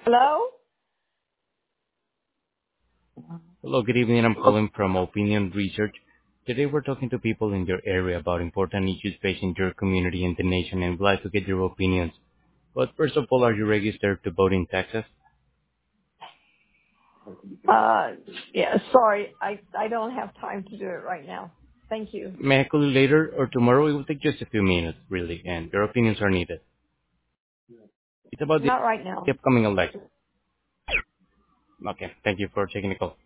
Hello? Hello, good evening. I'm calling from Opinion Research. Today we're talking to people in your area about important issues facing your community and the nation, and we'd like to get your opinions. But first of all, are you registered to vote in Texas? Uh, yeah, sorry. I don't have time to do it right now. Thank you. May I call you later or tomorrow? It will take just a few minutes, really, and your opinions are needed. It's about Not right now. the upcoming election. Okay, thank you for taking the call.